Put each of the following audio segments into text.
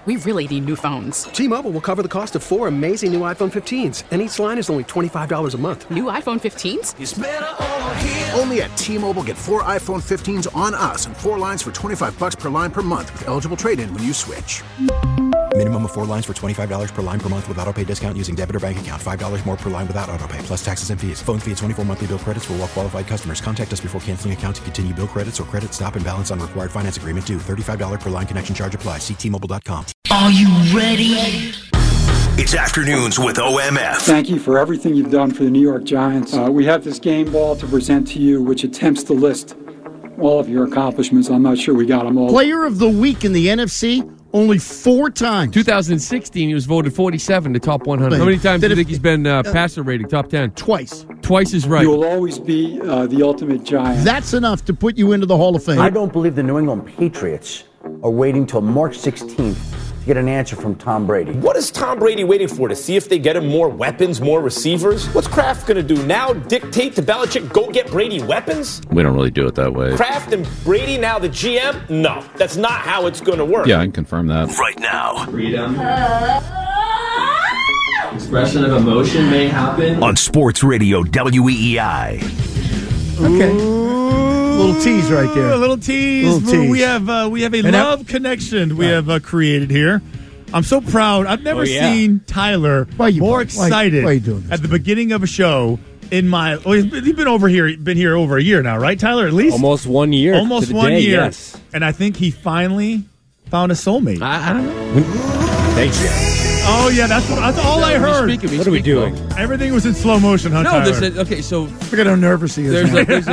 we really need new phones. T-Mobile will cover the cost of 4 amazing new iPhone 15s, and each line is only $25 a month. New iPhone 15s? It's better over here. Only at T-Mobile, get 4 iPhone 15s on us and 4 lines for $25 per line per month with eligible trade-in when you switch. Minimum of 4 lines for $25 per line per month with autopay discount using debit or bank account. $5 more per line without autopay, plus taxes and fees. Phone fee at 24 monthly bill credits for well-qualified customers. Contact us before canceling account to continue bill credits or credit stop and balance on required finance agreement due. $35 per line connection charge applies. See T-Mobile.com. Are you ready? It's Afternoons with OMF. Thank you for everything you've done for the New York Giants. We have this game ball to present to you, which attempts to list all of your accomplishments. I'm not sure we got them all. Player of the week in the NFC, only 4 times. 2016, he was voted 47 to top 100. How many times do you think he's been passer rating, top 10? Twice. Twice is right. You will always be the ultimate Giant. That's enough to put you into the Hall of Fame. I don't believe the New England Patriots are waiting till March 16th to get an answer from Tom Brady. What is Tom Brady waiting for? To see if they get him more weapons, more receivers? What's Kraft going to do now? Dictate to Belichick, go get Brady weapons? We don't really do it that way. Kraft and Brady now the GM? No, that's not how it's going to work. Yeah, I can confirm that. Right now. Freedom. Expression of emotion may happen. On Sports Radio WEEI. Okay. Little tease right there. A little tease. We have a love connection we have created here. I'm so proud. I've never seen Tyler more excited at the beginning of a show in my. Oh, he's been here over a year now, right, Tyler? At least almost 1 year. Almost 1 year. Yes. And I think he finally found a soulmate. I don't know. Thanks, Jeff. Oh yeah, that's all I heard. What are we doing? Everything was in slow motion, huh, Tyler? So look at how nervous he is. There's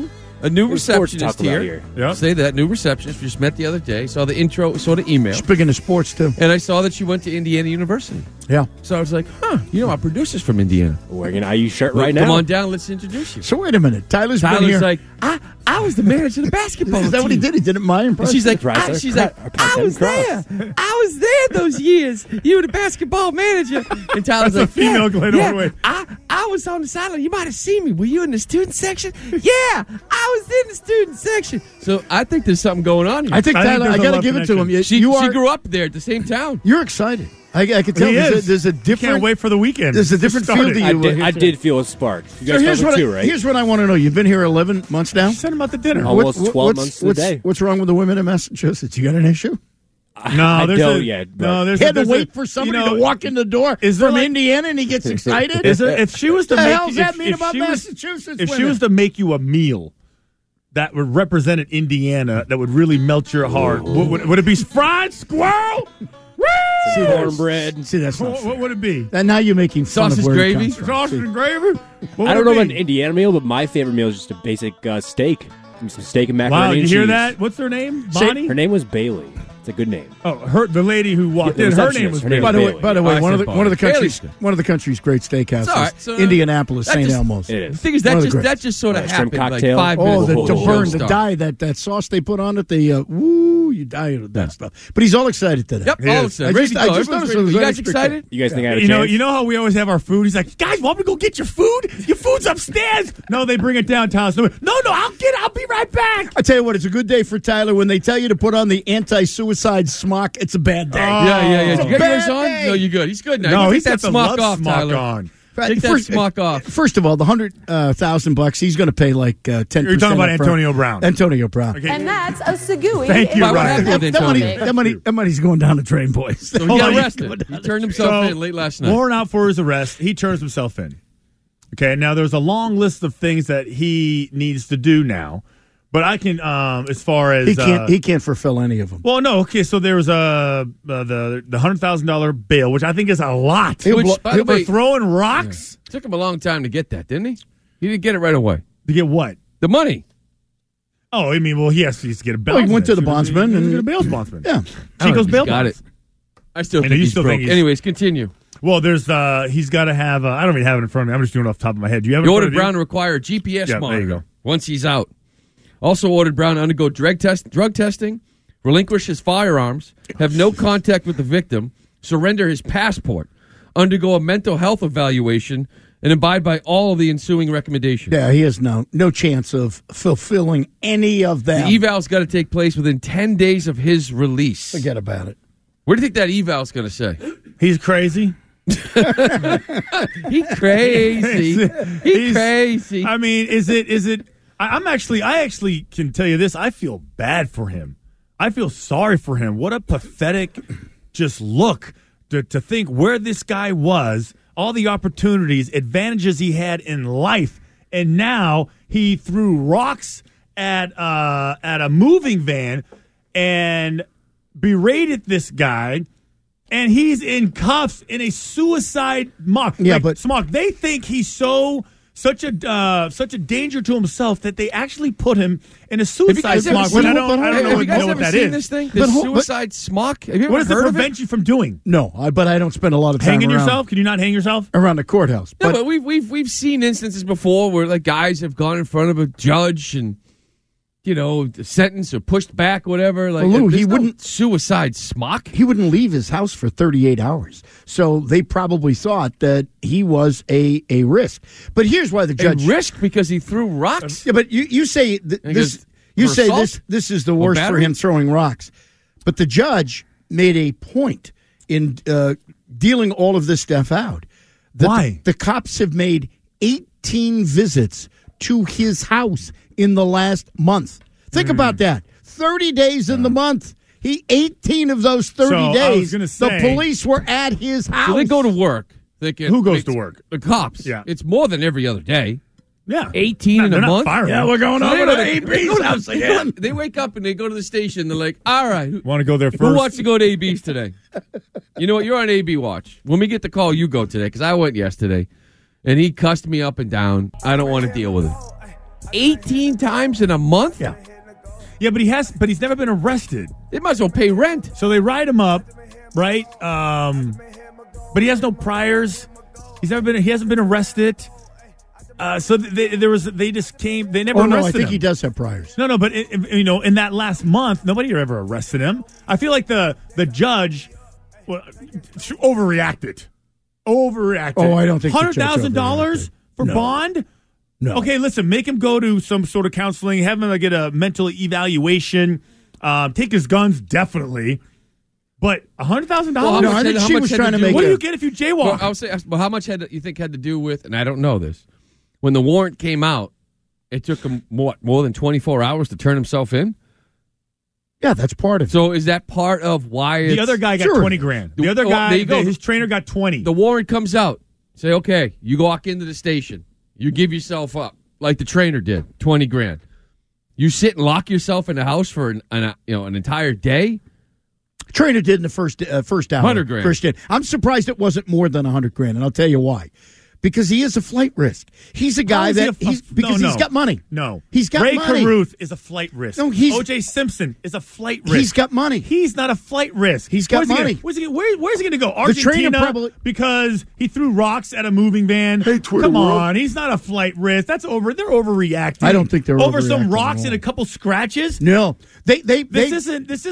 a new receptionist here. Yep. Say that, new receptionist. We just met the other day. Saw the intro, saw the email. Speaking of sports, too. And I saw that she went to Indiana University. Yeah. So I was like, our producer's from Indiana. Wearing an IU shirt right now. Come on down, let's introduce you. So wait a minute. Tyler's been here. like, I was the manager of the basketball Is that what he did? He did it in my impression. She's like, I was there. I was there those years. You were the basketball manager. And Tyler's That's like, a female Glenn Orway. I was on the sideline. You might have seen me. Were you in the student section? Yeah, I was in the student section. So I think there's something going on here. I think Tyler, I got to give it to him. She grew up there at the same town. You're excited. I can tell there's a different. Can't wait for the weekend. There's a different feel to you. I did feel a spark. You guys felt it too, right? Here's what I want to know. You've been here 11 months now. Send him out to dinner. Almost 12 months to the day. What's wrong with the women in Massachusetts? You got an issue? No, I don't yet. He had to wait for somebody to walk in the door from Indiana, and he gets excited. If she was to the make, hell does that mean about Massachusetts? If she was to make you a meal that would represent Indiana, that would really melt your heart, would it be fried squirrel? See, cornbread. See, that's not what would it be? And now you're making fun sausage of gravy. Sausage and gravy. I don't know about an Indiana meal, but my favorite meal is just a basic steak. Some steak and macaroni. Wow, you and hear cheese. that? What's her name? Bonnie. Her name was Bailey. It's a good name. Oh, the lady who walked in. Her name was Bailey. By the way, one of the country's great steakhouses, right. So, Indianapolis, St. Elmo's. It is. The thing is, that just sort of happened cocktail. like 5 minutes before to the burn, show the started. dye, that sauce they put on it, you die of that stuff. But he's all excited today. Yep, all excited. I just noticed it was you guys excited? You guys think I had a chance? You know how we always have our food? He's like, guys, want me to go get your food? Your food's upstairs. No, they bring it down, Tyler. No, I'll be right back. I tell you what, it's a good day for Tyler when they tell you to put on the anti-suicide smock. It's a bad day. Yeah. It's You a got yours bad on? day. No, you're good. He's good now. No, You he's take got that the smock love off, smock Tyler. on. Take that smock off. First of all, the $100,000, he's going to pay like 10%. You're talking about up front. Antonio Brown. Antonio Brown. Okay. And that's a Segui. Thank you, Ryan. That money's going down the drain, boys. So he got arrested. He turned himself in late last night. Warrant out for his arrest. He turns himself in. Okay, now there's a long list of things that he needs to do now. But I can, as far as he can't fulfill any of them. Well, no. Okay, so there's the $100,000 bail, which I think is a lot. For throwing rocks. It took him a long time to get that, didn't he? He didn't get it right away. To get what? The money. Oh, I mean, well, he has to get a bail. Well, he went to the bondsman and get a bail bondsman. Yeah, Chico's bail got bonds. it. I still think he's broke. Anyways, continue. Well, there's he's got to have. I don't even have it in front of me. I'm just doing it off the top of my head. Do you have it? You ordered Brown to require a GPS monitor. There you go. Once he's out. Also ordered Brown to undergo drug testing, relinquish his firearms, have no contact with the victim, surrender his passport, undergo a mental health evaluation, and abide by all of the ensuing recommendations. Yeah, he has no chance of fulfilling any of them. The eval's got to take place within 10 days of his release. Forget about it. What do you think that eval's going to say? He's crazy. He crazy. He crazy. I mean, is it? I actually can tell you this. I feel bad for him. I feel sorry for him. What a pathetic just look to think where this guy was, all the opportunities, advantages he had in life, and now he threw rocks at a moving van and berated this guy. And he's in cuffs in a suicide mock. Yeah, but Smock, they think he's such a danger to himself that they actually put him in a suicide smock. I don't know what that is. This thing, the suicide smock. Have you ever what does heard it prevent you from doing? No, but I don't spend a lot of time hanging yourself. Can you not hang yourself around the courthouse? No, but we've seen instances before where like guys have gone in front of a judge and sentenced or pushed back, whatever. Like, Lou, he wouldn't suicide smock. He wouldn't leave his house for 38 hours. So they probably thought that he was a risk. But here's why the judge risk because he threw rocks. Yeah, but you say this. You say this is the worst for him throwing rocks. But the judge made a point in dealing all of this stuff out. Why? The cops have made 18 visits to his house in the last month. Think about that. 30 days in the month. 18 of those 30 days, the police were at his house. So they go to work. Who goes to work? The cops. Yeah. It's more than every other day. Yeah. 18 in a month. Yeah, we're going over to AB's house again. They wake up and they go to the station. They're like, all right. Want to go there first? Who wants to go to AB's today? You know what? You're on AB watch. When we get the call, you go today because I went yesterday. And he cussed me up and down. I don't want to deal with it. 18 times in a month? Yeah. Yeah, but he's never been arrested. They might as well pay rent. So they write him up, right? But he has no priors. He hasn't been arrested. So they never arrested him. I think he does have priors. No, but in that last month, nobody ever arrested him. I feel like the judge overreacted. Oh, I don't think $100,000 for bond? No. Okay, listen, make him go to some sort of counseling, have him get a mental evaluation, take his guns, definitely. But $100,000? No, I think she was trying to make What do you get if you jaywalk? Well, I would say, how much you think had to do with, and I don't know this, when the warrant came out, it took him, more than 24 hours to turn himself in? Yeah, that's part of it. So is that part of why the other guy got $20,000. The other guy, his trainer got 20. The warrant comes out. Say, okay, you walk into the station. You give yourself up like the trainer did, $20,000. You sit and lock yourself in the house for an entire day. Trainer did in the first hour. $100,000. Christian, I'm surprised it wasn't more than $100,000, and I'll tell you why. Because he is a flight risk. He's a guy he's got money. No, he's got Ray money. Carruth is a flight risk. No, O.J. Simpson is a flight risk. He's got money. He's not a flight risk. He's got money. Where's he going to go? Argentina? The trainer probably because he threw rocks at a moving van. Hey, Twitter come world. on, he's not a flight risk. They're overreacting. I don't think they're over some overreacting rocks and a couple scratches. No, this isn't the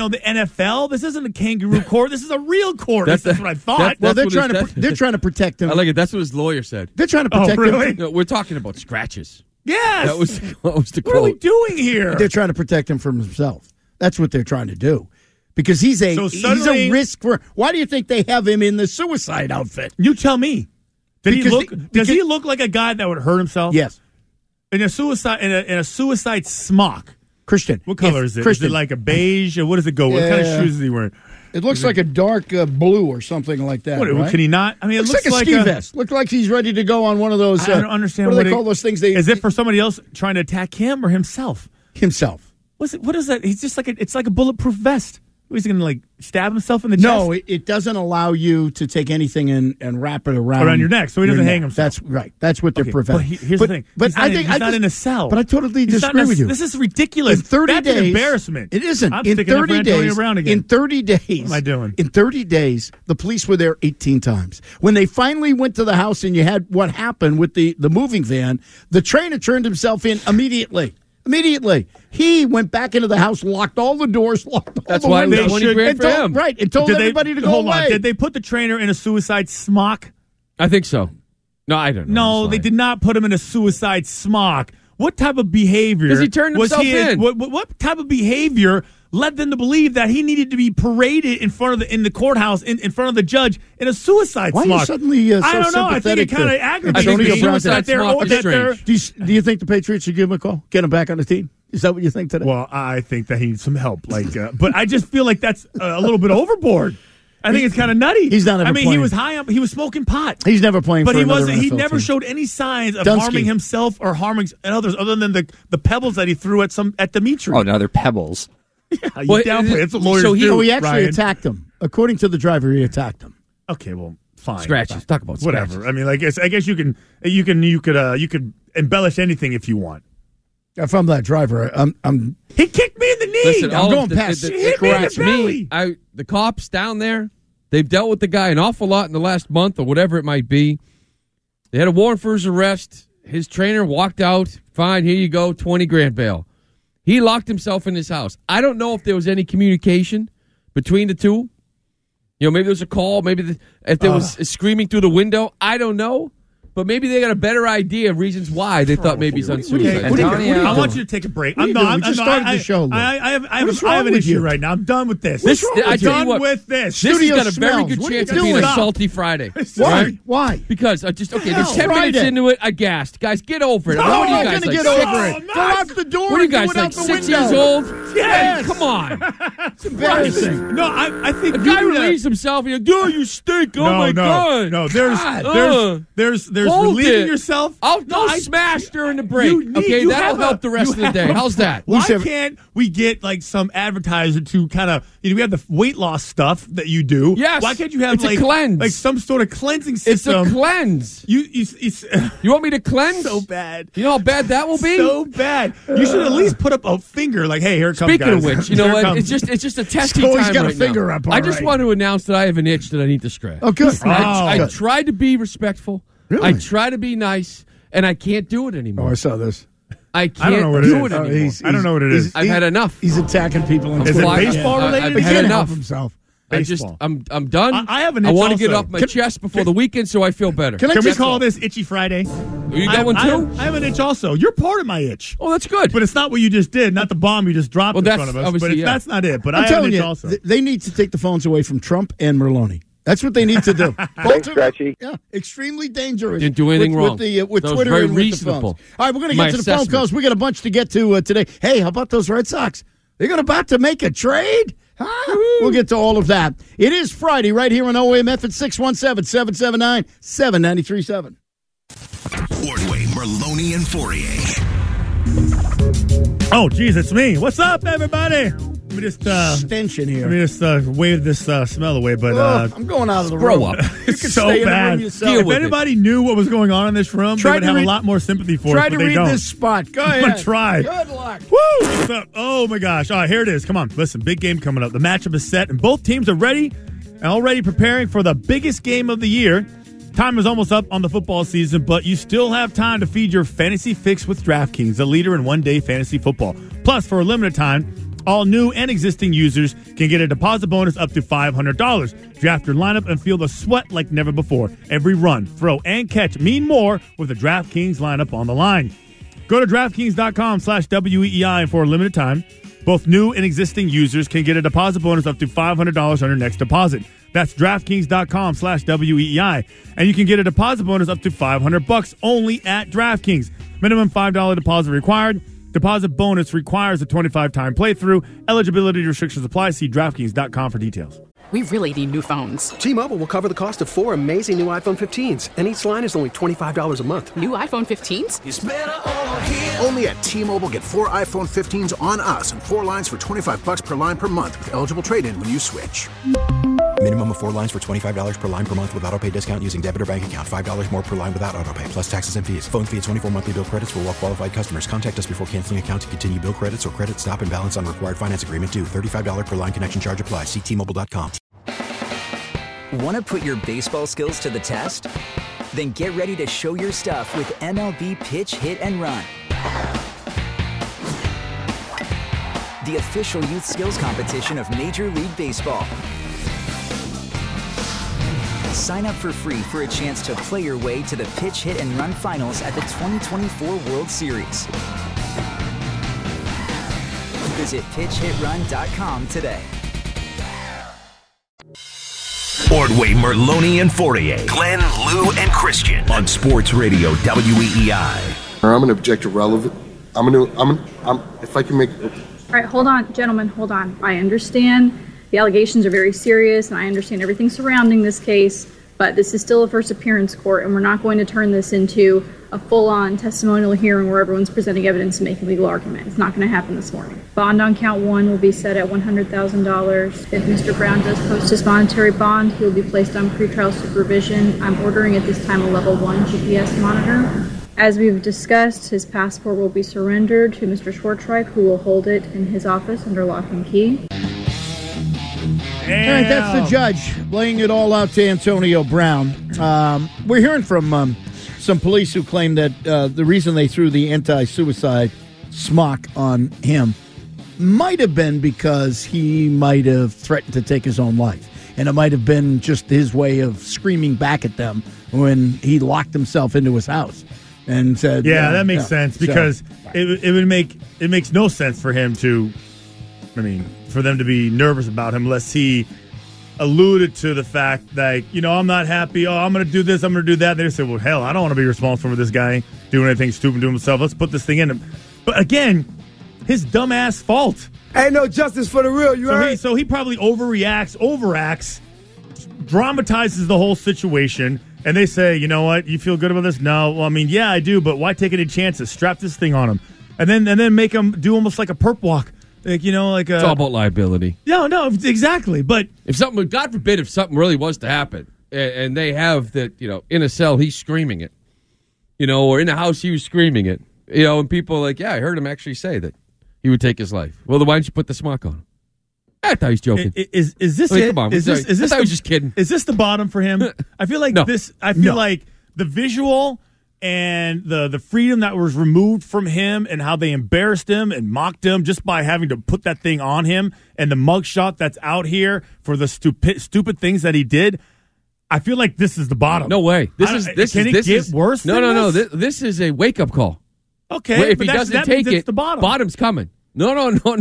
NFL. This isn't a kangaroo court. This is a real court. That's what I thought. They're trying to protect him. I like it. That's what his lawyer said. They're trying to protect him. No, we're talking about scratches. Yes. That was the quote. What are we doing here? They're trying to protect him from himself. That's what they're trying to do. Because he's a risk for. Why do you think they have him in the suicide outfit? You tell me. Does he look like a guy that would hurt himself? Yes. In a suicide smock. Christian. What color is it? Christian. Is it like a beige? Or what does it go? What kind of shoes is he wearing? It looks like a dark blue or something like that. What, right? Can he not? I mean, it looks like a ski vest. Looks like he's ready to go on one of those. I don't understand. What do they call those things? Is it for somebody else trying to attack him or himself? Himself. What is that? He's just it's like a bulletproof vest. He's going to stab himself in the chest? No, it doesn't allow you to take anything and wrap it around your neck, so he doesn't hang himself. That's right. That's what they're preventing. But here's the thing. He's not in a cell. But I totally disagree with you. This is ridiculous. In 30 That's days, an embarrassment. It isn't. I'm in sticking 30 up for Antonio days. Brown again. In 30 days. What am I doing? In 30 days, the police were there 18 times. When they finally went to the house and you had what happened with the moving van, the trainer turned himself in immediately. Immediately. He went back into the house, locked all the doors, locked all That's the why windows. $20,000 for him. Right, and told everybody to go hold away. on. Did they put the trainer in a suicide smock? I think so. No, I don't know. No, they did not put him in a suicide smock. What type of behavior? Because he turned himself in. What type of behavior led them to believe that he needed to be paraded in the courthouse in front of the judge in a suicide Why smock. are you suddenly so I don't know. I think it kind of aggravates me. Do you think the Patriots should give him a call? Get him back on the team? Is that what you think today? Well, I think that he needs some help. But I just feel like that's a little bit overboard. I think it's kind of nutty. He's not ever I mean, playing. He was high up. He was smoking pot. He's never playing. But for he another wasn't. He NFL never team. showed any signs of Dunsky. harming himself or harming others, other than the pebbles that he threw at Dimitri. Oh, no, they're pebbles. Yeah, you downplay. That's what lawyers do. He actually Ryan. attacked him. According to the driver, he attacked him. Okay, well, fine. Scratches. Talk about scratches. Whatever. I mean, I guess you could embellish anything if you want. If I'm that driver, I'm. He kicked me in the knee. Listen, I'm going past. He hit me in the belly. The cops down there, they've dealt with the guy an awful lot in the last month or whatever it might be. They had a warrant for his arrest. His trainer walked out. Fine, here you go, $20,000 bail. He locked himself in his house. I don't know if there was any communication between the two. You know, maybe there was a call. Maybe if there was screaming through the window. I don't know. But maybe they got a better idea of reasons why they thought maybe he's on suicide. I want you to take a break. I'm done. We just started the show. I have an issue right now. I'm done with this. I'm done with this. This has got a very smells. good What are you chance of being a doing? salty Friday. Why? Right? Why? Because there's 10 minutes Friday. into it, I gassed. Guys, get over it. No, What are you I'm guys going to like? get over it. Go out the door. What are you and do guys it out like? the 6 window. years old? Yes. Come on. It's embarrassing. No, I think A guy relieves himself. And you're like, oh, you stink. Oh my God. No, there's Hold relieving it. yourself. I'll smash during the break. You That'll have help the rest of the day. How's that? Why can't we get like some advertiser to kind of we have the weight loss stuff that you do. Yes. Why can't you have It's a cleanse. like some sort of cleansing It's system? a cleanse. You want me to cleanse? So bad. You know how bad that will be? So bad. You should at least put up a finger like, hey, here it comes, Speaking guys. of which, you know Here it what? comes. It's just a testing Always time got a right finger now. up, all I just right. want to announce that I have an itch that I need to scratch. Oh, good. I tried to be respectful. Really? I try to be nice, and I can't do it anymore. Oh, I saw this. I can't don't know what do it it is. anymore. I don't know what it is. I've had enough. He's attacking people. Is it baseball related? I've He had can't enough. help himself. I'm done. I have an I itch want to get also. off my chest before the weekend so I feel better. Can we call this Itchy Friday? You got one too? I have an itch also. You're part of my itch. Oh, that's good. But it's not what you just did, not the bomb you just dropped in that's front of us. obviously, But that's not it. But I'm I have an telling itch you, also. they need to take the phones away from Trump and Merloni. That's what they need to do. Thanks, Scratchy. Yeah, extremely dangerous. Didn't do anything wrong. With That was Twitter very and reasonable. with the phones. All right, we're going to My get to the phone assessment. calls. We got a bunch to get to today. Hey, how about those Red Sox? They're about to make a trade? Huh? We'll get to all of that. It is Friday right here on OMF at 617-779-7937. Ordway, Merloni, and Fourier. Oh, geez, it's me. What's up, everybody? Let me just Stench in here. Let me just wave this smell away. But I'm going out of the grow room. up. You it's can so stay in the bad. room yourself. If anybody knew what was going on in this room, Try they would to have read- a lot more sympathy for Try us. to But they read don't. this spot. Go I'm ahead. gonna try. Good luck. Woo! What's up? Oh my gosh! All right, here it is. Come on, listen. Big game coming up. The matchup is set, and both teams are ready and already preparing for the biggest game of the year. Time is almost up on the football season, but you still have time to feed your fantasy fix with DraftKings, the leader in one-day fantasy football. Plus, for a limited time, all new and existing users can get a deposit bonus up to $500. Draft your lineup and feel the sweat like never before. Every run, throw, and catch mean more with the DraftKings lineup on the line. Go to DraftKings.com/WEEI, and for a limited time, both new and existing users can get a deposit bonus up to $500 on their next deposit. That's DraftKings.com/WEEI. And you can get a deposit bonus up to $500 only at DraftKings. Minimum $5 deposit required. Deposit bonus requires a 25-time playthrough. Eligibility restrictions apply. See DraftKings.com for details. We really need new phones. T-Mobile will cover the cost of 4 amazing new iPhone 15s, and each line is only $25 a month. New iPhone 15s? It's better over here. Only at T-Mobile, get 4 iPhone 15s on us and 4 lines for $25 per line per month with eligible trade-in when you switch. Minimum of 4 lines for $25 per line per month with autopay discount using debit or bank account. $5 more per line without autopay, plus taxes and fees. Phone fee at 24 monthly bill credits for well-qualified customers. Contact us before canceling account to continue bill credits or credit stop and balance on required finance agreement due. $35 per line connection charge applies. See T-Mobile.com. Want to put your baseball skills to the test? Then get ready to show your stuff with MLB Pitch, Hit, and Run. The official youth skills competition of Major League Baseball. Sign up for free for a chance to play your way to the Pitch, Hit, and Run finals at the 2024 World Series. Visit pitchhitrun.com today. Ordway, Merloni, and Fourier. Glenn, Lou, and Christian on Sports Radio WEEI. I'm going to object irrelevant. If I can make. All right, hold on, gentlemen, hold on. I understand the allegations are very serious, and I understand everything surrounding this case, but this is still a first appearance court, and we're not going to turn this into a full-on testimonial hearing where everyone's presenting evidence and making legal argument. It's not going to happen this morning. Bond on count 1 will be set at $100,000. If Mr. Brown does post his monetary bond, he will be placed on pretrial supervision. I'm ordering at this time a level 1 GPS monitor. As we've discussed, his passport will be surrendered to Mr. Schwartzreich, who will hold it in his office under lock and key. All right, that's the judge laying it all out to Antonio Brown. We're hearing from some police who claim that the reason they threw the anti-suicide smock on him might have been because he might have threatened to take his own life. And it might have been just his way of screaming back at them when he locked himself into his house and said, "Yeah, that makes sense because it makes no sense for him to, for them to be nervous about him unless he alluded to the fact that, I'm not happy. Oh, I'm going to do this. I'm going to do that." And they say, well, hell, I don't want to be responsible for this guy doing anything stupid to himself. Let's put this thing in him. But again, his dumbass fault. Ain't no justice for the real. So he probably overacts, dramatizes the whole situation. And they say, you know what? You feel good about this? No. Well, yeah, I do. But why take any chances? Strap this thing on him. And then make him do almost like a perp walk. It's all about liability. No, exactly. But if something, God forbid, if something really was to happen, and they have that, in a cell he's screaming it, or in a house he was screaming it, and people are like, yeah, I heard him actually say that he would take his life. Well, then why didn't you put the smock on him? I thought he was joking. Is this it? Come on, is this I thought he was just kidding. Is this the bottom for him? I feel like like the visual and the freedom that was removed from him and how they embarrassed him and mocked him just by having to put that thing on him and the mugshot that's out here for the stupid things that he did. I feel like this is the bottom. No way. This get worse? No. This is a wake up call. Okay, if he doesn't take it, the bottom. Bottom's coming. No.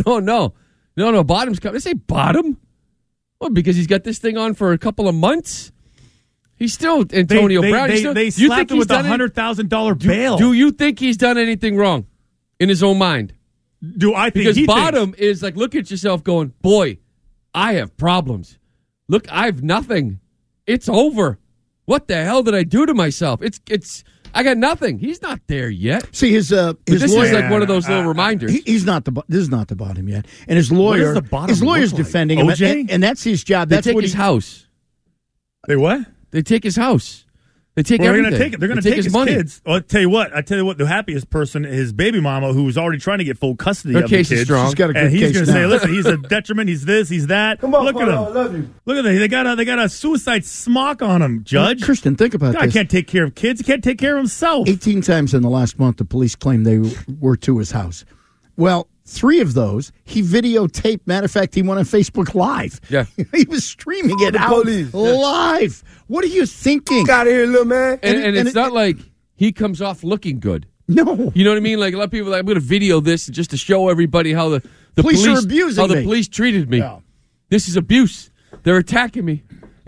Bottom's coming. This ain't bottom. Well, because he's got this thing on for a couple of months. He's still Antonio Brown. They slapped him with a $100,000 bail. Do you think he's done anything wrong in his own mind? Do I think because bottom is like, look at yourself going, boy, I have problems. Look, I have nothing. It's over. What the hell did I do to myself? It's. I got nothing. He's not there yet. See, his lawyer, is like one of those little reminders. He's not this is not the bottom yet. And his lawyer, his lawyer's defending him, and that's his job. They take his house. They what? They take his house. They take everything. They're going to take his money. Kids. I'll tell you what. The happiest person, his baby mama, who was already trying to get full custody of the kids. Is strong. She's got a good and he's going to say, listen, he's a detriment. He's this. He's that. Come on, look at him. I love you. Look at that. They got a suicide smock on him, Judge. Well, Christian, think about this. He can't take care of kids. He can't take care of himself. 18 times in the last month, the police claimed they were to his house. Well, 3 of those, he videotaped. Matter of fact, he went on Facebook Live. Yeah. He was streaming it out live. What are you thinking? Get out of here, little man. And it's not like he comes off looking good. No. You know what I mean? Like a lot of people are like, I'm going to video this just to show everybody how the police are abusing how me. the police treated me. Yeah. This is abuse. They're attacking me,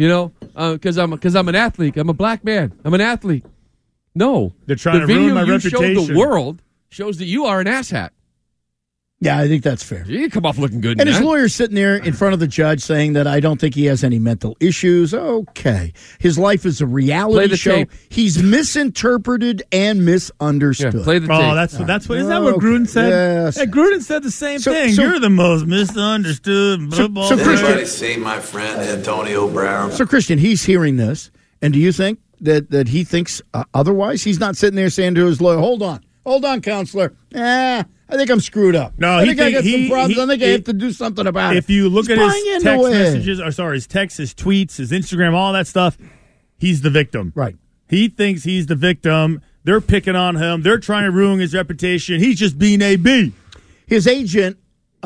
because I'm an athlete. I'm a black man. I'm an athlete. No. They're trying to ruin my reputation. The video you showed the world shows that you are an asshat. Yeah, I think that's fair. You come off looking good. And his lawyer's sitting there in front of the judge saying that I don't think he has any mental issues. Okay. His life is a reality show. Tape. He's misinterpreted and misunderstood. Yeah, play the tape. Oh, that's what is that what Gruden said? Yes. Hey, Gruden said the same thing. You're the most misunderstood football player. Everybody see my friend Antonio Brown. So, Christian, he's hearing this, and do you think that he thinks otherwise? He's not sitting there saying to his lawyer, hold on, counselor. I think I'm screwed up. No, I got some problems. I think I have to do something about it. If you look at his text messages, his texts, his tweets, his Instagram, all that stuff, he's the victim. Right. He thinks he's the victim. They're picking on him. They're trying to ruin his reputation. He's just being AB. His agent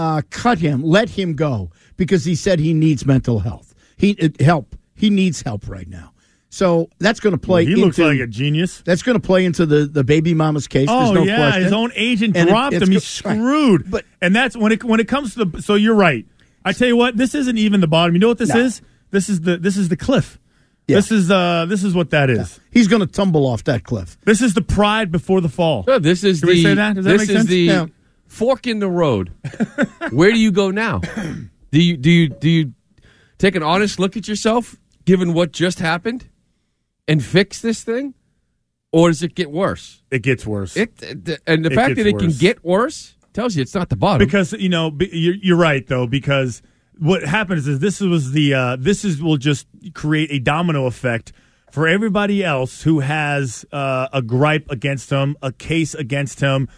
cut him, let him go, because he said he needs mental health. He needs help right now. So that's going to play. He looks like a genius. That's going to play into the baby mama's case. Oh, There's no question. His own agent And dropped him. He's screwed. Right. And that's when it comes to the. So you're right. I tell you what, this isn't even the bottom. You know what this is? This is the cliff. Yeah. This is what that is. Yeah. He's going to tumble off that cliff. This is the pride before the fall. No, this is Can we say that? Does that make sense? This is the fork in the road. Where do you go now? Do you take an honest look at yourself, given what just happened, and fix this thing, or does it get worse? It gets worse. And the fact that it can get worse tells you it's not the bottom. Because you're right though. Because what happens is this will just create a domino effect for everybody else who has a gripe against him, a case against him.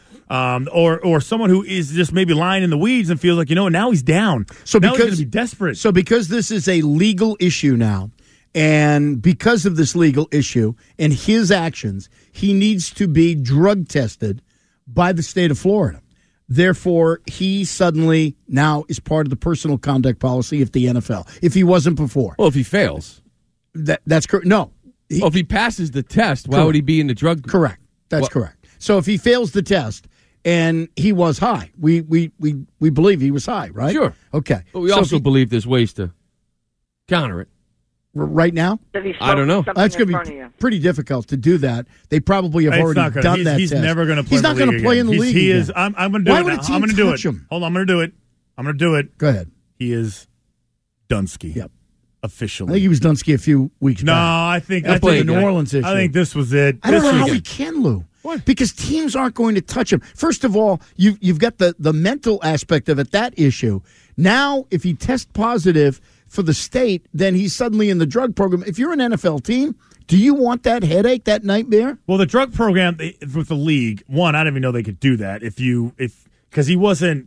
Or someone who is just maybe lying in the weeds and feels like, now he's down. So now he's going to be desperate. So because this is a legal issue now, and because of this legal issue and his actions, he needs to be drug tested by the state of Florida. Therefore, he suddenly now is part of the personal conduct policy of the NFL. If he wasn't before. Well, if he fails. That's correct. No. If he passes the test, why would he be in the drug? Correct. That's correct. So if he fails the test, and he was high. We believe he was high, right? Sure. Okay. But we also believe there's ways to counter it. Right now? I don't know. It's going to be pretty difficult to do that. They probably have already done that He's test. never going to play. He's not going to play in the league. He is. I'm going to do it. Why would a team I'm going to do it. touch him? Hold on. I'm going to do it. I'm going to do it. Go ahead. He is Dunsky. Yep. Officially. I think he was Dunsky a few weeks back. I think the New Orleans issue. I think this was it. I don't know how he can, Lou. What? Because teams aren't going to touch him. First of all, you've got the mental aspect of it, that issue. Now, if he tests positive for the state, then he's suddenly in the drug program. If you're an NFL team, do you want that headache, that nightmare? Well, the drug program with the league, one, I didn't even know they could do that. Because he wasn't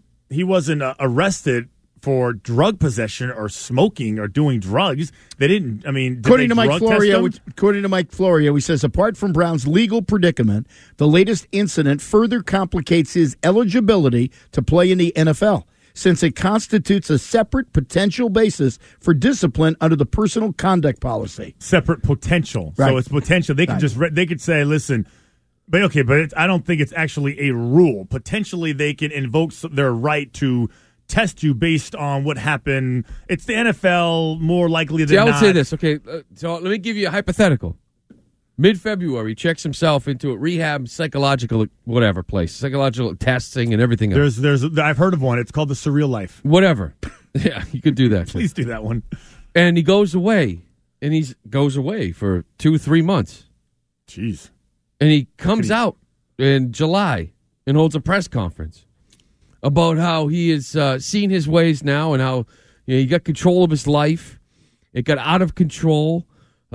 arrested for drug possession or smoking or doing drugs. They didn't. I mean, according to Mike Florio, he says apart from Brown's legal predicament, the latest incident further complicates his eligibility to play in the NFL, since it constitutes a separate potential basis for discipline under the personal conduct policy. Separate potential. Right. So it's potential. They could they could say, listen, but I don't think it's actually a rule. Potentially they can invoke their right to test you based on what happened. It's the NFL more likely than not. I would say this. Okay, so let me give you a hypothetical. Mid-February, checks himself into a rehab, psychological, whatever place, psychological testing and everything else. I've heard of one. It's called the Surreal Life. Whatever. Yeah, you could do that. Please do that one. And he goes away, and he goes away for 2-3 months. Jeez. And he comes out in July and holds a press conference about how he has seen his ways now and how he got control of his life. It got out of control.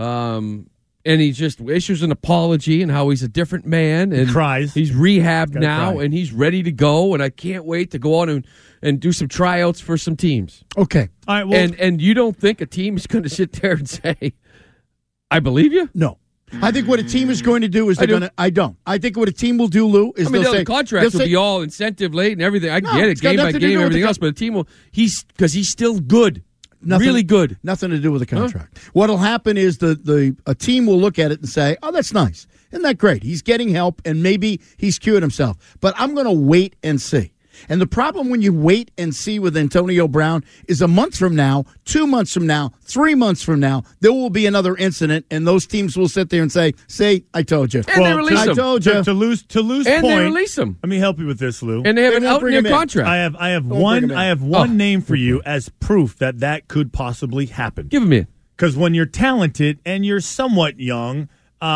And he just issues an apology and how he's a different man. And he cries. He's rehabbed now, and he's ready to go. And I can't wait to go on and do some tryouts for some teams. Okay. All right. Well, and you don't think a team is going to sit there and say, I believe you? No. I think what a team is going to do is I don't. I think what a team will do, Lou, is they'll say... the contracts will be all incentive late and everything. I get it, game by game, everything else. But a team will... Because he's still good. Really good. Nothing to do with the contract. Huh? What'll happen is a team will look at it and say, "Oh, that's nice. Isn't that great? He's getting help, and maybe he's cured himself." But I'm going to wait and see. And the problem when you wait and see with Antonio Brown is a month from now, 2 months from now, 3 months from now, there will be another incident, and those teams will sit there and say, I told you. And they release him. I told you. To lose and point. They release him. Let me help you with this, Lou. And they have an out-year contract. I have one name for you as proof that could possibly happen. Give him in. Because when you're talented and you're somewhat young,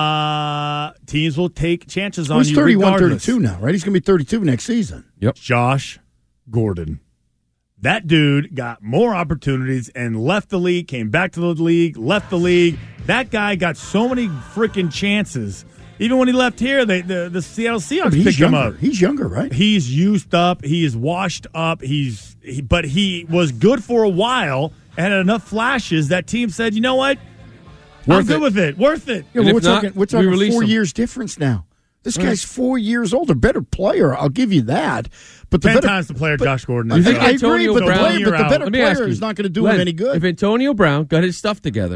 teams will take chances on you. He's 31, regardless. 32 now, right? He's going to be 32 next season. Yep. Josh Gordon. That dude got more opportunities and left the league, came back to the league, left the league. That guy got so many freaking chances. Even when he left here, the Seattle Seahawks picked him up. He's younger, right? He's used up. He is washed up. But he was good for a while and had enough flashes that team said, you know what? I'm good with it. Worth it. Yeah, we're talking 4 years difference now. This guy's 4 years older, better player. I'll give you that. But 10 times the player, Josh Gordon. I agree, but the Brown, better player is not going to do him any good. If Antonio Brown got his stuff together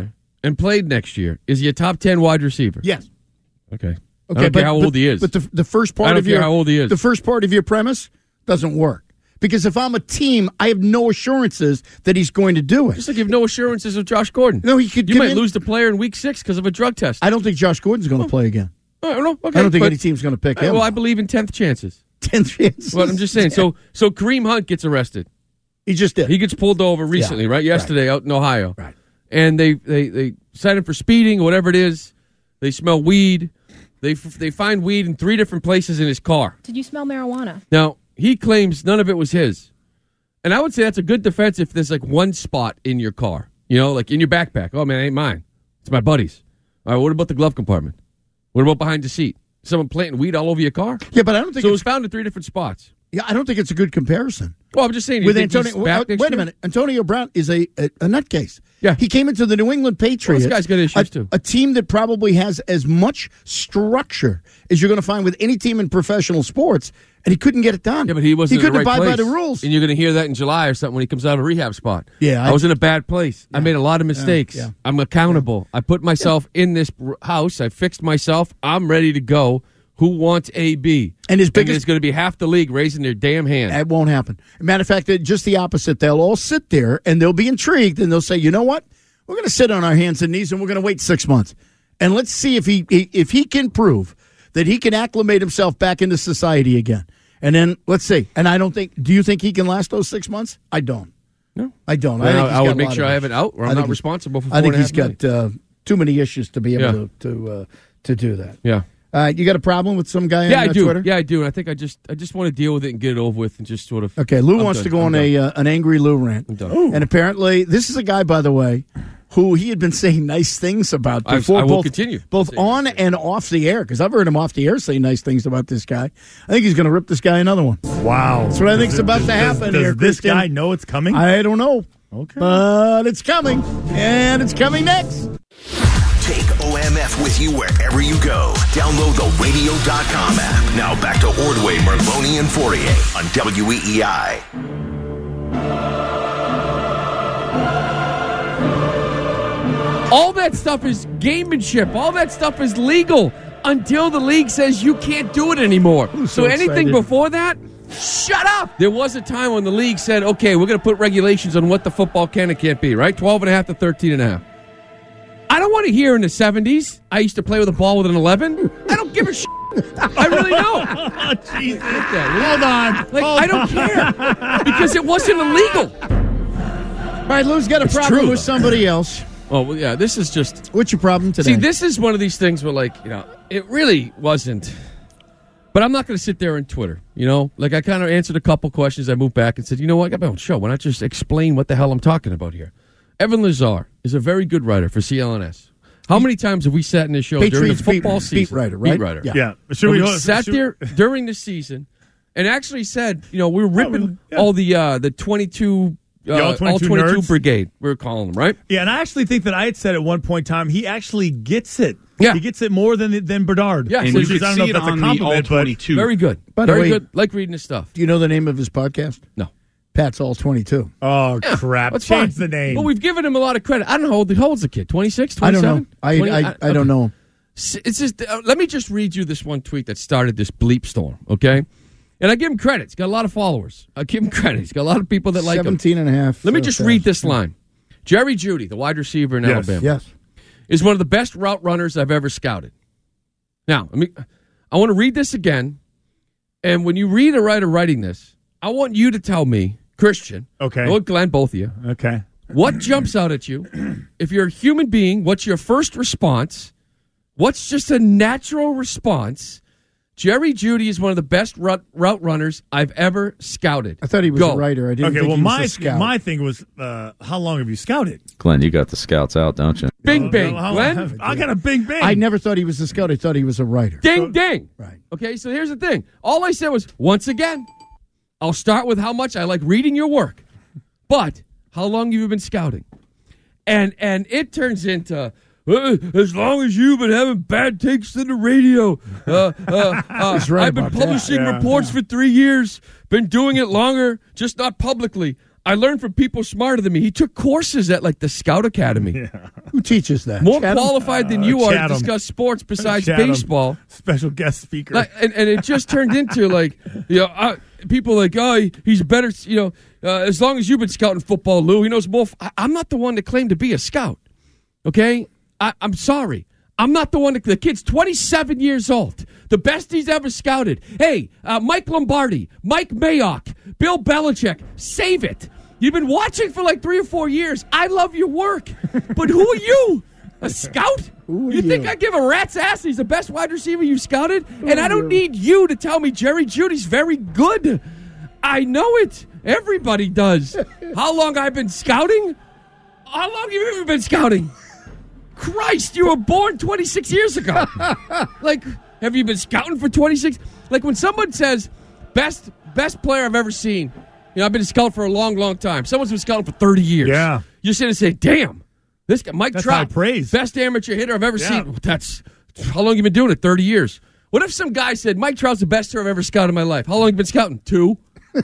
and played next year, is he a top 10 wide receiver? Yes. Okay. I don't care how old he is. But the first part of your how old he is. The first part of your premise doesn't work. Because if I'm a team, I have no assurances that he's going to do it. Just like you have no assurances of Josh Gordon. No, he could. You might lose the player in week 6 because of a drug test. I don't think Josh Gordon's going to play again. I don't know. Okay, I don't think any team's going to pick him. Well, I believe in 10th chances. 10th chances. Well, I'm just saying. So Kareem Hunt gets arrested. He just did. He gets pulled over recently, right? Yesterday out in Ohio. Right. And they cite him for speeding or whatever it is. They smell weed. They find weed in 3 different places in his car. Did you smell marijuana? Now, he claims none of it was his. And I would say that's a good defense if there's like one spot in your car, like in your backpack. Oh, man, it ain't mine. It's my buddy's. All right, what about the glove compartment? What about behind the seat? Someone planting weed all over your car? Yeah, but I don't think so. It was found in 3 different spots. Yeah, I don't think it's a good comparison. Well, I'm just saying. With Antonio, wait a minute. Antonio Brown is a nutcase. Yeah, he came into the New England Patriots. Well, this guy's got issues too. A team that probably has as much structure as you're going to find with any team in professional sports, and he couldn't get it done. Yeah, but he wasn't. He couldn't in the right abide place. by the rules. And you're going to hear that in July or something when he comes out of a rehab spot. Yeah, I was in a bad place. Yeah. I made a lot of mistakes. Yeah. I'm accountable. I put myself in this house. I fixed myself. I'm ready to go. Who wants AB? And his biggest, there's going to be half the league raising their damn hand. That won't happen. Matter of fact, just the opposite. They'll all sit there and they'll be intrigued and they'll say, you know what? We're going to sit on our hands and knees and we're going to wait 6 months. And let's see if he can prove that he can acclimate himself back into society again. And then let's see. And I don't think. Do you think he can last those 6 months? I don't. No, I don't. Well, I would make sure I have it out, or I'm not responsible for. I think he's got too many issues to be able to do that. Yeah. You got a problem with some guy on I do. Twitter? Yeah, I do. And I think I just want to deal with it and get it over with and just sort of. Okay, Lou wants to go on an angry Lou rant. And apparently, this is a guy, by the way, who he had been saying nice things about before. I will continue. Both on and off the air, because I've heard him off the air say nice things about this guy. I think he's going to rip this guy another one. Wow. That's what I think's about to happen here, Does this Christian. guy know it's coming? I don't know. Okay. But it's coming, and it's coming next. Take OMF with you wherever you go. Download the radio.com app. Now back to Ordway, Merloni, and Fourier on WEEI. All that stuff is gamemanship. All that stuff is legal until the league says you can't do it anymore. So anything before that, shut up. There was a time when the league said, okay, we're going to put regulations on what the football can and can't be, right? 12.5 to 13.5. I don't want to hear in the 70s, I used to play with a ball with an 11. I don't give a shit. I really don't. Oh, Jesus. Hold on. I don't care. Because it wasn't illegal. All right, Lou's got a problem with somebody else. Oh, well, yeah, this is just... What's your problem today? See, this is one of these things where, it really wasn't... But I'm not going to sit there on Twitter, I kind of answered a couple questions. I moved back and said, you know what, I got my own show. Why not just explain what the hell I'm talking about here? Evan Lazar is a very good writer for CLNS. How many times have we sat in this show during the football season? Beat writer, right? Beat writer. Yeah. We sat there during the season and actually said, we were ripping all the 22... all 22 brigade, we were calling them, right? Yeah, and I actually think that I had said at one point in time, he actually gets it. Yeah. He gets it more than Bernard. Yeah, and so I don't know if that's a compliment, but very good. Very good. Like reading his stuff. Do you know the name of his podcast? No. Pat's All 22. Oh, crap. That's Change fine. the name. But we've given him a lot of credit. I don't know how old's the kid? 26, 27? I don't know. I don't know. It's just, let me just read you this one tweet that started this bleep storm, okay? And I give him credit. He's got a lot of followers. I give him credit. He's got a lot of people that like him. 17 and a half. Let me just read this line. Jerry Jeudy, the wide receiver in Alabama, yes, is one of the best route runners I've ever scouted. Now, I want to read this again. And when you read a writer writing this, I want you to tell me, Christian, or Glenn, both of you, what jumps out at you? If you're a human being, what's your first response? What's just a natural response? Jerry Jeudy is one of the best route runners I've ever scouted. I thought he was a writer. I didn't think he was a scout. My thing was, how long have you scouted? Glenn, you got the scouts out, don't you? Bing, bing. Glenn? I got a bing, bing. I never thought he was a scout. I thought he was a writer. Ding, ding. Right. Okay, so here's the thing. All I said was, once again, I'll start with how much I like reading your work. But how long have you been scouting? And it turns into... as long as you've been having bad takes on the radio. I've been publishing reports for 3 years. Been doing it longer, just not publicly. I learned from people smarter than me. He took courses at like the Scout Academy. Yeah. Who teaches that? More qualified than you are to Chatham. discuss sports besides Chatham. baseball. Special guest speaker. Like, and it just turned into like, people like, oh, he's better. As long as you've been scouting football, Lou, he knows more. I'm not the one that claimed to be a scout. Okay, I'm sorry. I'm not the one. The kid's 27 years old. The best he's ever scouted. Hey, Mike Lombardi, Mike Mayock, Bill Belichick, save it. You've been watching for like 3 or 4 years. I love your work. But who are you? A scout? You think I give a rat's ass he's the best wide receiver you scouted? And I don't need you to tell me Jerry Jeudy's very good. I know it. Everybody does. How long I've been scouting? How long have you ever been scouting? Christ, you were born 26 years ago. Like, have you been scouting for 26? Like, when someone says, best player I've ever seen, I've been a scout for a long, long time. Someone's been scouting for 30 years. Yeah. You sit and say, damn, this guy, Mike That's high Trout, praise. best amateur hitter I've ever seen. That's, how long you been doing it? 30 years. What if some guy said, Mike Trout's the best hitter I've ever scouted in my life? How long have you been scouting? 2?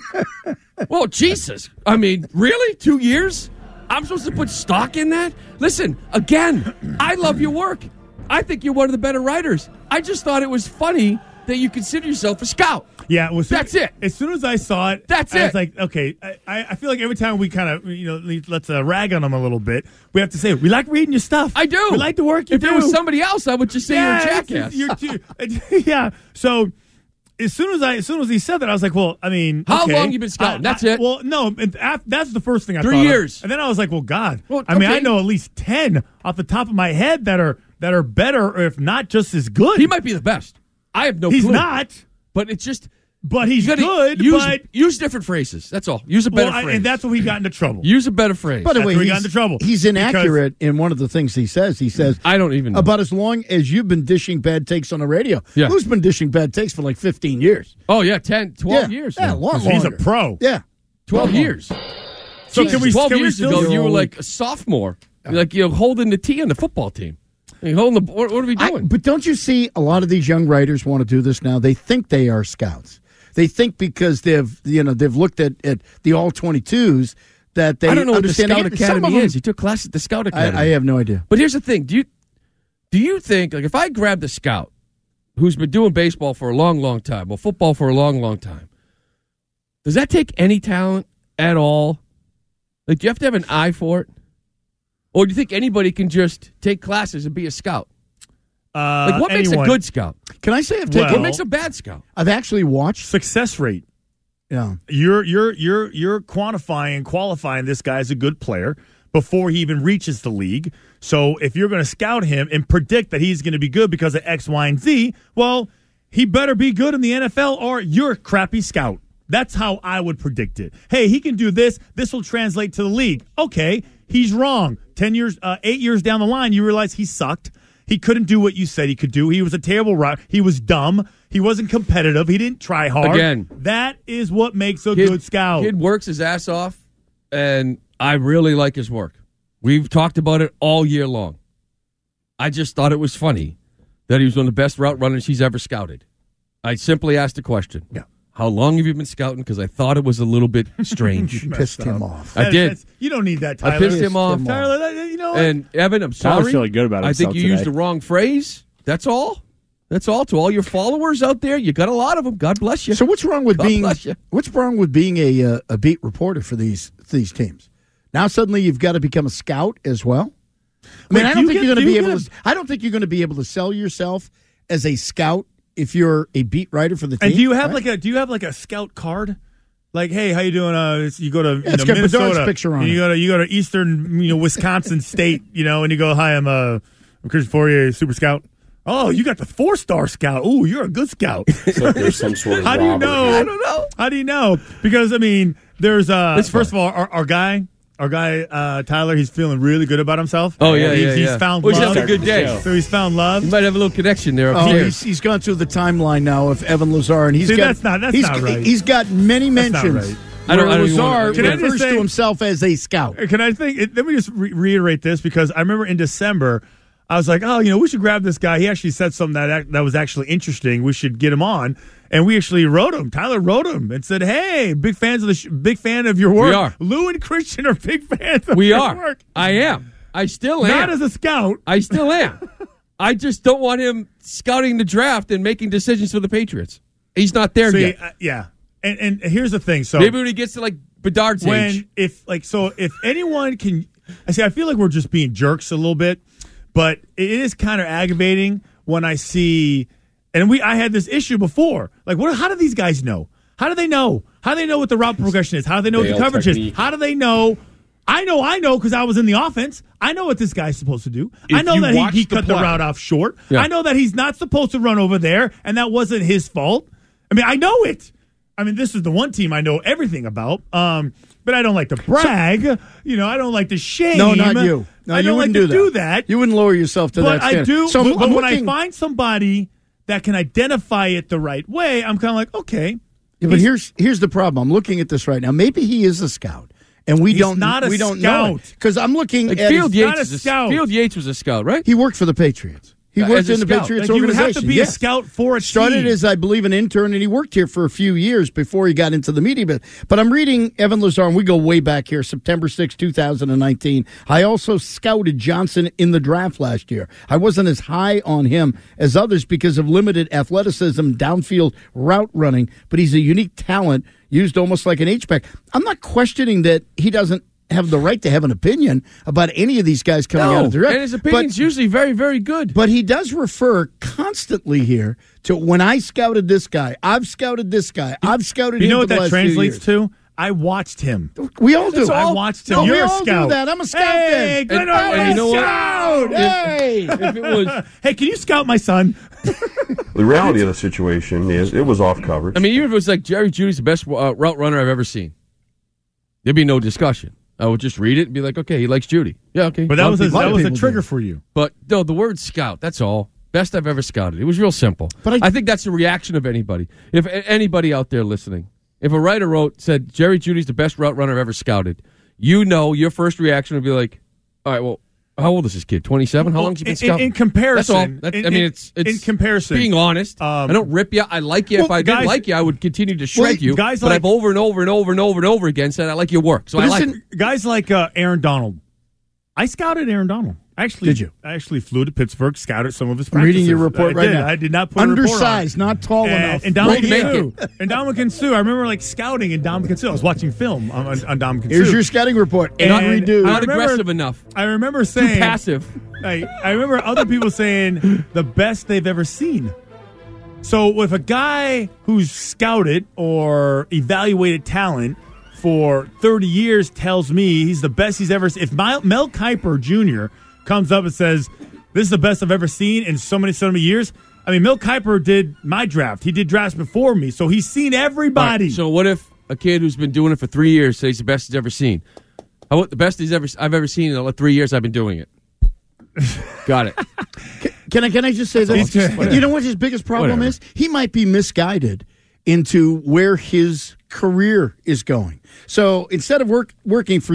Well, Jesus. I mean, really? 2 years? I'm supposed to put stock in that? Listen, again, I love your work. I think you're one of the better writers. I just thought it was funny that you consider yourself a scout. Yeah, well, that's it. As soon as I saw it, that's I it. was like, okay, I feel like every time we kind of, let's rag on them a little bit, we have to say, we like reading your stuff. I do. We like the work you do. If it was somebody else, I would just say you're a jackass. Yeah. So as soon as he said that, I was like, well, I mean, how okay. long you been scouting? That's it. Well, no, that's the first thing I 3 thought years. of. And then I was like, well, God. Well, I mean, okay. I know at least 10 off the top of my head that are better, or if not just as good. He might be the best. I have no clue. He's not. But it's just. But he's good. Use different phrases. That's all. Use a better phrase. And that's when we got into trouble. Use a better phrase. By the way, he got into trouble. He's inaccurate in one of the things he says. He says, I don't even know. About as long as you've been dishing bad takes on the radio. Yeah. Who's been dishing bad takes for like 15 years? Oh, yeah, 10, 12 years. Yeah, now. a lot longer. He's a pro. Yeah. 12 years. So Jesus, can we 12 years still ago, you were like a sophomore. Like, holding the T on the football team. Holding the, what are we doing? But don't you see a lot of these young writers want to do this now? They think they are scouts. They think because they've looked at the all 22s that they I don't know what the understand Scout Academy is. He took classes at the Scout Academy. I have no idea. But here's the thing: do you think, like, if I grabbed a scout who's been doing baseball for a long, long time, or football for a long, long time, does that take any talent at all? Like, do you have to have an eye for it, or do you think anybody can just take classes and be a scout? Like, what makes a good scout? Can I say I've taken? What makes a bad scout? I've actually watched success rate. Yeah, you're quantifying and qualifying this guy as a good player before he even reaches the league. So if you're going to scout him and predict that he's going to be good because of X, Y, and Z, well, he better be good in the NFL or you're a crappy scout. That's how I would predict it. Hey, he can do this. This will translate to the league. Okay, he's wrong. 8 years down the line, you realize he sucked. He couldn't do what you said he could do. He was a terrible writer. He was dumb. He wasn't competitive. He didn't try hard. Again, that is what makes a good scout. Kid works his ass off, and I really like his work. We've talked about it all year long. I just thought it was funny that he was one of the best route runners he's ever scouted. I simply asked a question. Yeah. How long have you been scouting? Because I thought it was a little bit strange. You pissed him off. I did. You don't need that, Tyler. I pissed him off. Tyler, you know what? And Evan, I'm Tyler's sorry. feeling good about I think himself you used today. the wrong phrase. That's all. That's all. To all your followers out there, you got a lot of them. God bless you. So what's wrong with God bless you. What's wrong with being a beat reporter for these teams? Now suddenly you've got to become a scout as well. I mean, I don't think you're going to be able to. I don't think you're going to be able to sell yourself as a scout if you're a beat writer for the team. And do you have like a scout card? Like, hey, how you doing? You go to it's got Bedard's Minnesota. Picture on you go to Eastern, Wisconsin State, and you go, hi, I'm Chris Fourier, Super Scout. Oh, you got the 4-star scout. Ooh, you're a good scout. So there's some sort of How do you robbery. know? I don't know. How do you know? Because I mean, there's first of all, our guy Tyler, he's feeling really good about himself. Oh yeah, he's yeah. found He's love. having a good day. So he's found love. You might have a little connection there. Oh, he's gone through the timeline now of Evan Lazar, and that's not right. He's got many mentions. Right. I don't Lazar refers say, to himself as a scout. Can I think? Let me just reiterate this because I remember in December, I was like, we should grab this guy. He actually said something that was actually interesting. We should get him on. And we actually wrote him. Tyler wrote him and said, "Hey, big fan of your work. We are. Lou and Christian are big fans of We your are. work." I am. I still am. Not as a scout. I still am. I just don't want him scouting the draft and making decisions for the Patriots. He's not there yet. Yeah. And here's the thing. So maybe when he gets to like Bedard's age. If anyone can, I feel like we're just being jerks a little bit, but it is kind of aggravating when I see. And I had this issue before. Like, how do these guys know? How do they know? How do they know what the route progression is? How do they know what the coverage is? How do they know? I know because I was in the offense. I know what this guy's supposed to do. I know that he cut the route off short. Yeah. I know that he's not supposed to run over there, and that wasn't his fault. I mean, I know it. I mean, this is the one team I know everything about. But I don't like to brag. I don't like to shame. No, not you. No, I don't like to do that. You wouldn't lower yourself to that standard. I do. So but when I find somebody that can identify it the right way, I'm kind of like, okay. Yeah, but here's the problem. I'm looking at this right now. Maybe he is a scout, and we don't know it because I'm looking at Field Yates. Field Yates was a scout, right? He worked for the Patriots. He worked in the Patriots organization. You would have to be a scout for a team. Started as, I believe, an intern, and he worked here for a few years before he got into the media. But I'm reading Evan Lazar, and we go way back here, September 6, 2019. I also scouted Johnson in the draft last year. I wasn't as high on him as others because of limited athleticism, downfield route running, but he's a unique talent used almost like an H-back. I'm not questioning that he doesn't have the right to have an opinion about any of these guys coming out of the draft. And his opinion's usually very, very good. But he does refer constantly here to when I scouted this guy, I've scouted this guy, I've scouted him. You know what that translates to? I watched him. We all do. I watched him. No, You're we a all scout. do that. I'm a scout. Hey, then. And you know scout. what? Hey, if it was, hey, can you scout my son? The reality of the situation is it was off coverage. I mean, even if it was like Jerry Jeudy's the best route runner I've ever seen, there'd be no discussion. I would just read it and be like, okay, he likes Jeudy. Yeah, okay. But that was a trigger for you. But no, the word scout, that's all. Best I've ever scouted. It was real simple. But I think that's the reaction of anybody. If anybody out there listening, if a writer said Jerry Jeudy's the best route runner I've ever scouted, your first reaction would be like, all right, well, how old is this kid? 27? How long has he been scouting? In comparison. That's all. It's in comparison. Being honest. I don't rip you. I like you. If I didn't like you, I would continue to shred you. But I've over and over and over and over and over again said I like your work. So I like it. Guys like Aaron Donald. I scouted Aaron Donald. Did you? I actually flew to Pittsburgh, scouted some of his I'm practices. reading your report right now. I did not put undersized, not tall enough. And Dominican Sue. I remember scouting in Dominican Sue. I was watching film on Dominican Sue. Here's your scouting report. Not redo. Not aggressive enough. I remember saying too passive. I remember other people saying the best they've ever seen. So if a guy who's scouted or evaluated talent for 30 years tells me he's the best he's ever seen, if Mel Kiper Jr. comes up and says, this is the best I've ever seen in so many years. I mean, Mel Kiper did my draft. He did drafts before me, so he's seen everybody. Right, so what if a kid who's been doing it for 3 years says he's the best he's ever seen? How about the best I've ever seen in the 3 years I've been doing it? Got it. Can I just say this? You know what his biggest problem is? He might be misguided into where his career is going. So instead of working for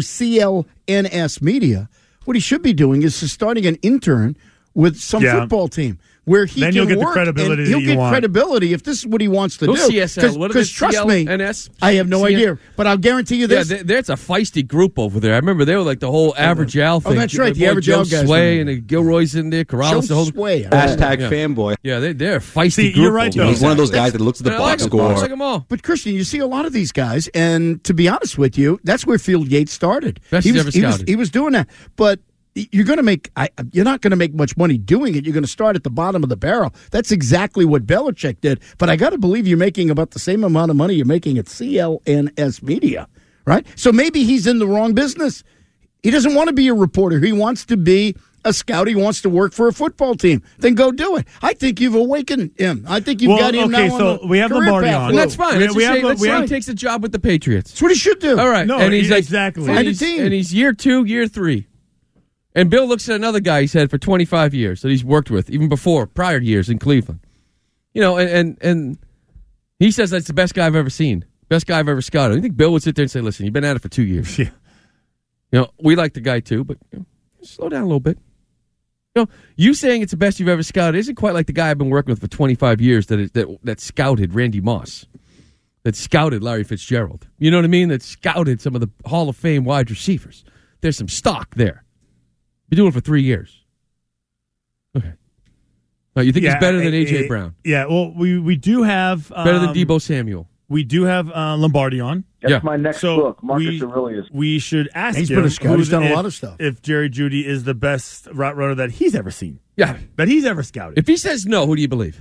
CLNS Media, what he should be doing is starting an intern with some football team where he then can you'll get work the credibility and he'll get credibility if this is what he wants to do. CSL, because trust me, I have no idea, but I'll guarantee you this. Yeah, that's a feisty group over there. I remember they were like the whole Average Al thing. Oh, that's right, the Average Al guys. Sway and Gilroy's in there, Corrales. Joe Sway. #fanboy. Yeah, they're a feisty group. You're right, though. He's one of those guys that looks at the box score. I like them all. But Christian, you see a lot of these guys, and to be honest with you, that's where Field Yates started. Best he's ever scouted. He was doing that, but you're going to make. You're not going to make much money doing it. You're going to start at the bottom of the barrel. That's exactly what Belichick did. But I got to believe you're making about the same amount of money you're making at CLNS Media, right? So maybe he's in the wrong business. He doesn't want to be a reporter. He wants to be a scout. He wants to work for a football team. Then go do it. I think you've awakened him. I think you've got him now. So we have Lombardi on. And that's fine. Let's say he takes a job with the Patriots. That's what he should do. All right. No, and he's exactly. And he's year 2, year 3. And Bill looks at another guy he's had for 25 years that he's worked with, even before, prior years in Cleveland. You know, and he says that's the best guy I've ever seen, best guy I've ever scouted. I think Bill would sit there and say, listen, you've been at it for 2 years. Yeah. You know, we like the guy too, but slow down a little bit. You saying it's the best you've ever scouted isn't quite like the guy I've been working with for 25 years that scouted Randy Moss, that scouted Larry Fitzgerald. You know what I mean? That scouted some of the Hall of Fame wide receivers. There's some stock there. Been doing it for 3 years. Okay. Now, you think he's better than A.J. Brown? Yeah, well, we do have... better than Deebo Samuel. We do have Lombardi on. That's my next book, Marcus Aurelius. We should ask him. He's been a scout. He's done a lot of stuff. If Jerry Jeudy is the best route runner that he's ever seen. Yeah. That he's ever scouted. If he says no, who do you believe?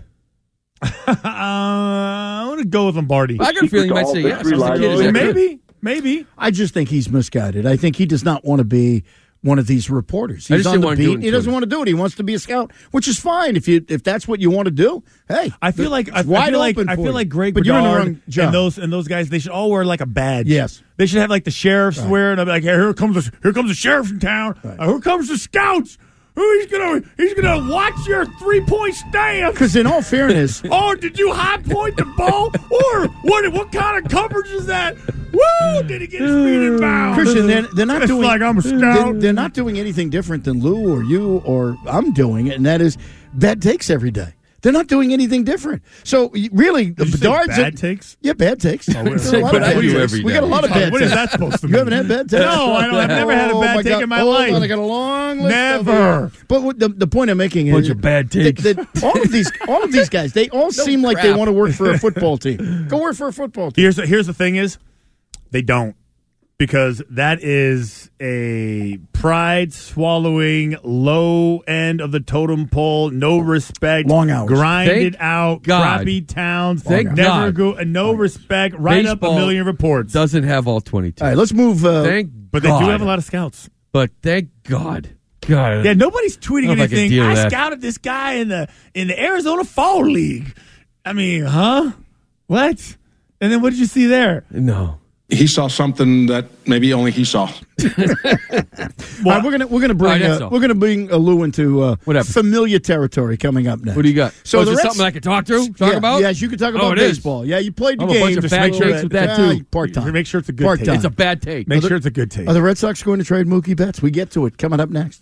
I want to go with Lombardi. I got a feeling you might say yes. Maybe. I just think he's misguided. I think he does not want to be one of these reporters. He's on the beat. He doesn't want to do it. He wants to be a scout, which is fine. If that's what you want to do, hey, I feel like Greg but Bedard you're in the wrong job. and those guys, they should all wear like a badge. Yes, they should have like the sheriffs wear, and I'll be like, hey, here comes the sheriff in town. Here comes the scouts. He's gonna watch your 3-point stand. Because in all fairness, did you high point the ball, or what kind of coverage is that? Woo! Did he get his feet in bounds? Christian, they're not doing like I'm a scout. They're not doing anything different than Lou or you or I'm doing it, and that is bad takes every day. They're not doing anything different. So really, Bedard's bad takes. Yeah, bad takes. We got a lot of bad takes. What is that supposed to mean? You haven't had bad takes? No, I've never had a bad take in my life. I got a long list. Never. But the point I'm making bunch is of bad takes. All of these guys, they all seem like they want to work for a football team. Go work for a football team. Here's the thing is, they don't. Because that is a pride-swallowing, low end of the totem pole, no respect, long hours, grinded out, crappy towns, never go, no respect, write up a million reports. Doesn't have all 22. All right, let's move. But they do have a lot of scouts. But thank God. God. Yeah, nobody's tweeting anything. I scouted this guy in the Arizona Fall League. I mean, huh? What? And then what did you see there? No. He saw something that maybe only he saw. Well, we're gonna bring Lou into familiar territory coming up next. What do you got? So is there something I can talk about? Yes, you can talk about baseball. Yeah, you played the I'm game. A bunch of bad takes with that too. Part time. Make sure it's a good take. It's a bad take. Make sure it's a good take. Are the Red Sox going to trade Mookie Betts? We get to it coming up next.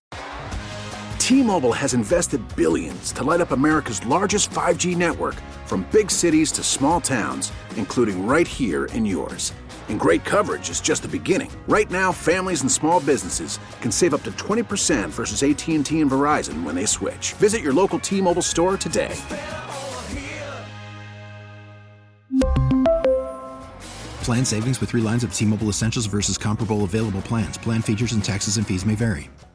T-Mobile has invested billions to light up America's largest 5G network, from big cities to small towns, including right here in yours. And great coverage is just the beginning. Right now, families and small businesses can save up to 20% versus AT&T and Verizon when they switch. Visit your local T-Mobile store today. Plan savings with 3 lines of T-Mobile Essentials versus comparable available plans. Plan features and taxes and fees may vary.